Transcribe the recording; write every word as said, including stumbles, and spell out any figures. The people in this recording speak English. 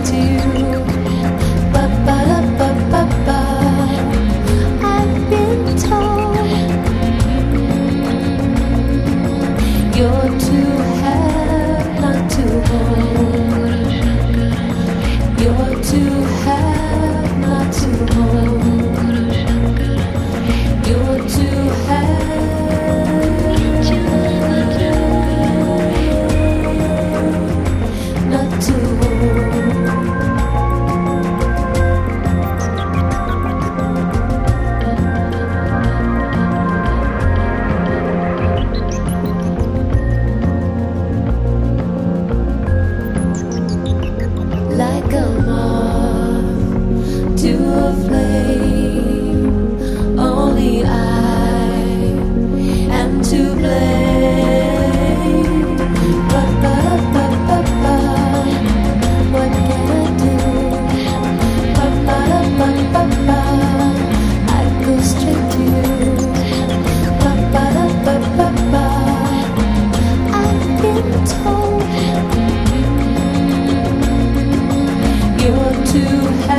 to you. Ba ba da ba ba ba. I've been told you're to have, not to hold. You're to have, not to hold. You're to have, not to hold. Like a moth to a flame, only I am to blame. Ba ba ba ba ba. What can I do? Ba ba ba ba ba. I go straight to you. Ba ba ba ba ba. I've been told you're to have.